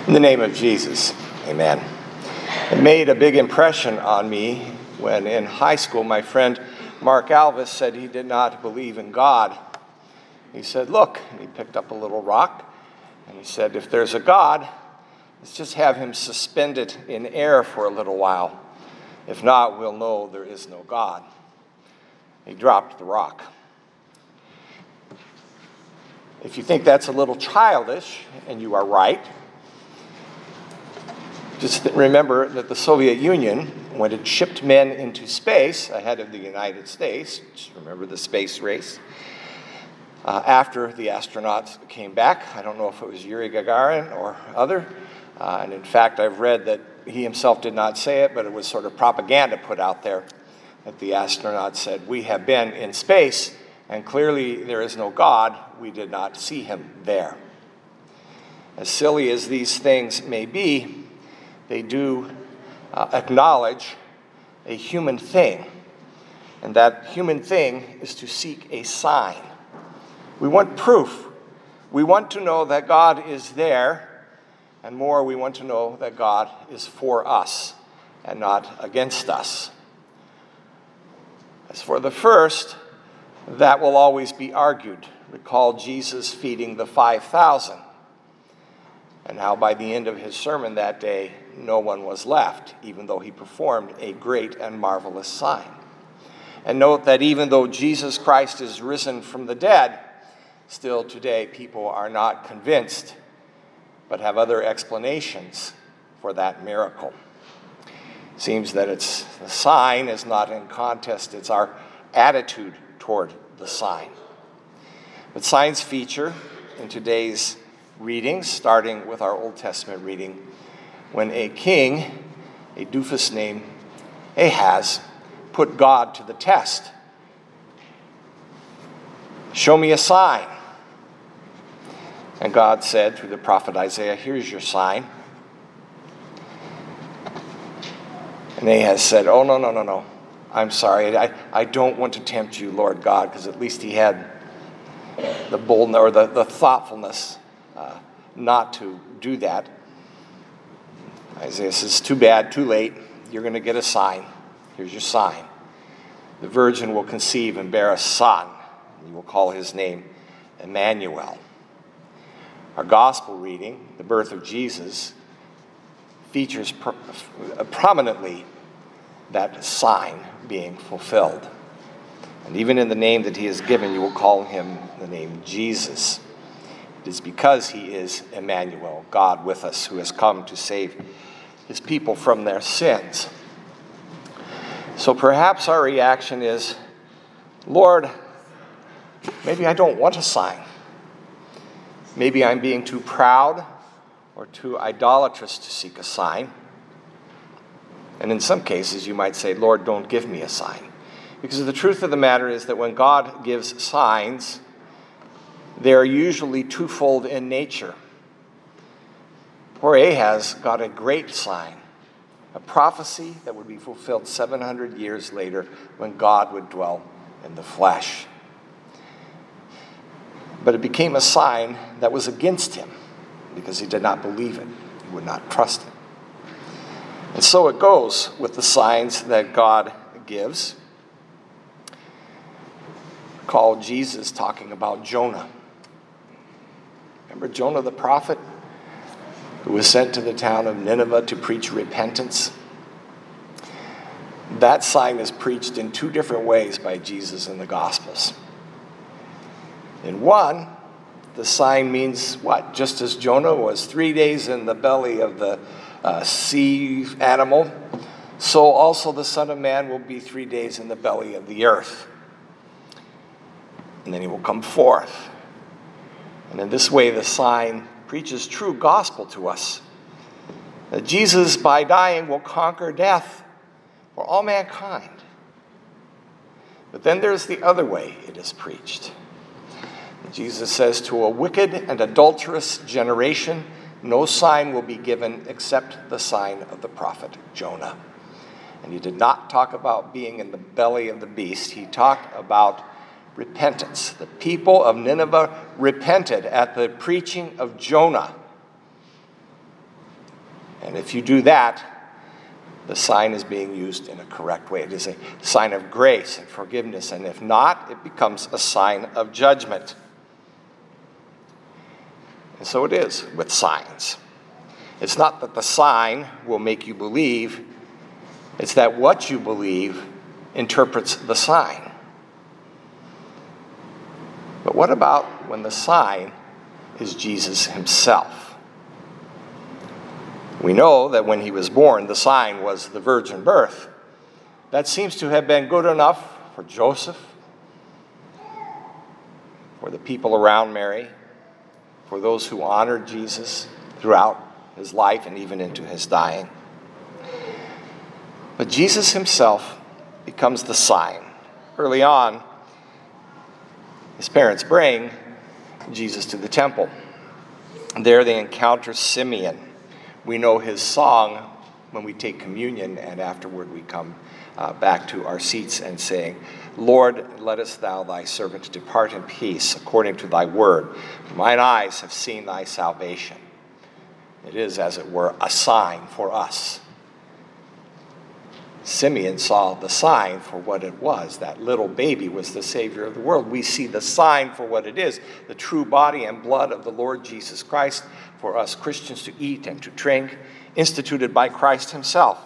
In the name of Jesus, amen. It made a big impression on me when in high school my friend Mark Alvis said he did not believe in God. He said, look, and he picked up a little rock, and he said, if there's a God, let's just have him suspended in air for a little while. If not, we'll know there is no God. He dropped the rock. If you think that's a little childish, and you are right, just remember that the Soviet Union, when it shipped men into space ahead of the United States, just remember the space race, after the astronauts came back, I don't know if it was Yuri Gagarin or other, and in fact I've read that he himself did not say it, but it was sort of propaganda put out there that the astronauts said, we have been in space, and clearly there is no God, we did not see him there. As silly as these things may be, they do acknowledge a human thing, and that human thing is to seek a sign. We want proof. We want to know that God is there, and more, we want to know that God is for us and not against us. As for the first, that will always be argued. Recall Jesus feeding the 5,000. And how by the end of his sermon that day, no one was left, even though he performed a great and marvelous sign. And note that even though Jesus Christ is risen from the dead, still today people are not convinced, but have other explanations for that miracle. It seems that the sign is not in contest, it's our attitude toward the sign. But signs feature in today's readings, starting with our Old Testament reading, when a king, a doofus named Ahaz, put God to the test. Show me a sign. And God said through the prophet Isaiah, here's your sign. And Ahaz said, oh, no. I'm sorry. I don't want to tempt you, Lord God, because at least he had the boldness or the thoughtfulness not to do that. Isaiah says, too bad, too late. You're going to get a sign. Here's your sign. The virgin will conceive and bear a son. And you will call his name Emmanuel. Our gospel reading, the birth of Jesus, features prominently that sign being fulfilled. And even in the name that he has given, you will call him the name Jesus. It is because he is Emmanuel, God with us, who has come to save his people from their sins. So perhaps our reaction is, Lord, maybe I don't want a sign. Maybe I'm being too proud or too idolatrous to seek a sign. And in some cases, you might say, Lord, don't give me a sign. Because the truth of the matter is that when God gives signs, they are usually twofold in nature. Poor Ahaz got a great sign, a prophecy that would be fulfilled 700 years later when God would dwell in the flesh. But it became a sign that was against him because he did not believe it. He would not trust it. And so it goes with the signs that God gives. Recall Jesus talking about Jonah. Remember Jonah the prophet who was sent to the town of Nineveh to preach repentance? That sign is preached in two different ways by Jesus in the Gospels. In one, the sign means what? Just as Jonah was 3 days in the belly of the sea animal, so also the Son of Man will be 3 days in the belly of the earth. And then he will come forth. And in this way, the sign preaches true gospel to us. That Jesus, by dying, will conquer death for all mankind. But then there's the other way it is preached. Jesus says, to a wicked and adulterous generation, no sign will be given except the sign of the prophet Jonah. And he did not talk about being in the belly of the beast. He talked about repentance. The people of Nineveh repented at the preaching of Jonah. And if you do that, the sign is being used in a correct way. It is a sign of grace and forgiveness, and if not, it becomes a sign of judgment. And so it is with signs. It's not that the sign will make you believe, it's that what you believe interprets the sign. But what about when the sign is Jesus himself? We know that when he was born, the sign was the virgin birth. That seems to have been good enough for Joseph, for the people around Mary, for those who honored Jesus throughout his life and even into his dying. But Jesus himself becomes the sign. Early on, his parents bring Jesus to the temple. There they encounter Simeon. We know his song when we take communion, and afterward we come back to our seats and saying, Lord, lettest thou thy servant depart in peace according to thy word. For mine eyes have seen thy salvation. It is, as it were, a sign for us. Simeon saw the sign for what it was. That little baby was the Savior of the world. We see the sign for what it is, the true body and blood of the Lord Jesus Christ for us Christians to eat and to drink, instituted by Christ himself.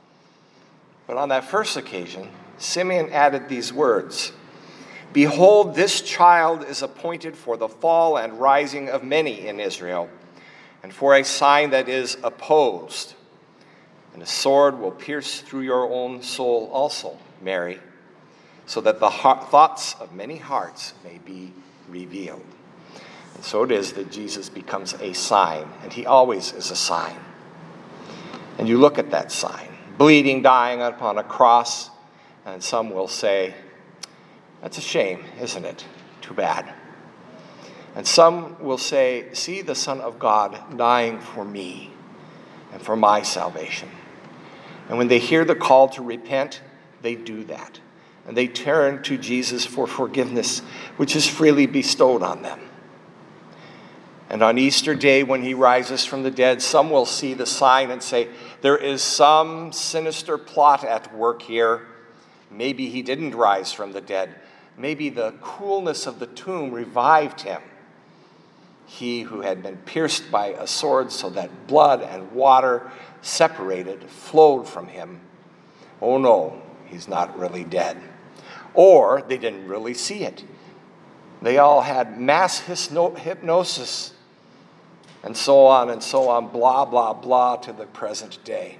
But on that first occasion, Simeon added these words, Behold, this child is appointed for the fall and rising of many in Israel, and for a sign that is opposed. And a sword will pierce through your own soul also, Mary, so that the thoughts of many hearts may be revealed. And so it is that Jesus becomes a sign, and he always is a sign. And you look at that sign, bleeding, dying upon a cross, and some will say, that's a shame, isn't it? Too bad. And some will say, see the Son of God dying for me and for my salvation. And when they hear the call to repent, they do that. And they turn to Jesus for forgiveness, which is freely bestowed on them. And on Easter Day, when he rises from the dead, some will see the sign and say, there is some sinister plot at work here. Maybe he didn't rise from the dead. Maybe the coolness of the tomb revived him. He who had been pierced by a sword so that blood and water separated, flowed from him. Oh no, he's not really dead. Or they didn't really see it. They all had mass hypnosis and so on, blah, blah, blah, to the present day.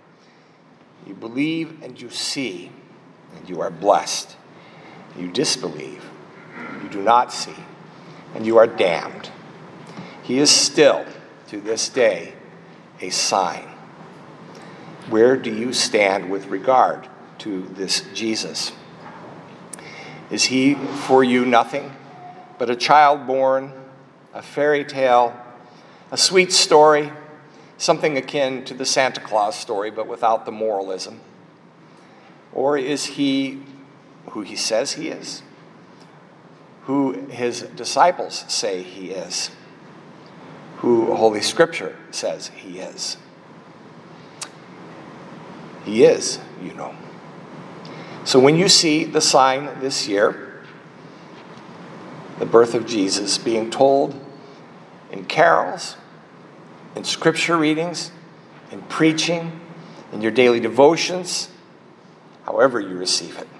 You believe and you see, and you are blessed. You disbelieve, you do not see, and you are damned. He is still, to this day, a sign. Where do you stand with regard to this Jesus? Is he for you nothing but a child born, a fairy tale, a sweet story, something akin to the Santa Claus story but without the moralism? Or is he who he says he is, who his disciples say he is, who Holy Scripture says he is? He is, you know. So when you see the sign this year, the birth of Jesus being told in carols, in scripture readings, in preaching, in your daily devotions, however you receive it,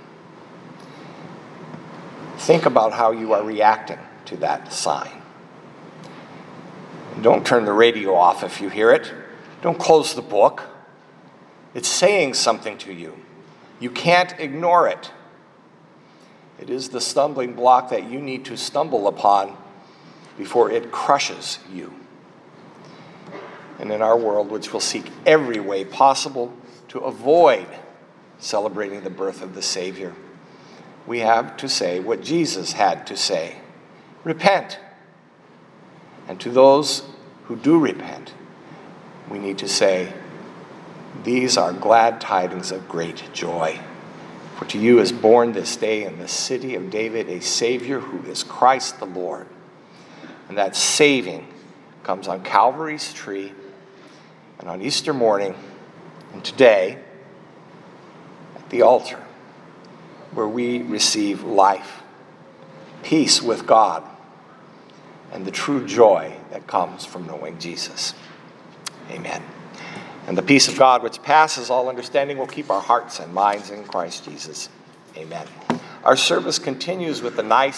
think about how you are reacting to that sign. And don't turn the radio off if you hear it. Don't close the book. It's saying something to you. You can't ignore it. It is the stumbling block that you need to stumble upon before it crushes you. And in our world, which will seek every way possible to avoid celebrating the birth of the Savior, we have to say what Jesus had to say. Repent. And to those who do repent, we need to say, these are glad tidings of great joy. For to you is born this day in the city of David a Savior who is Christ the Lord. And that saving comes on Calvary's tree. And on Easter morning, and today, at the altar, where we receive life, peace with God, and the true joy that comes from knowing Jesus. Amen. And the peace of God, which passes all understanding, will keep our hearts and minds in Christ Jesus. Amen. Our service continues with the nice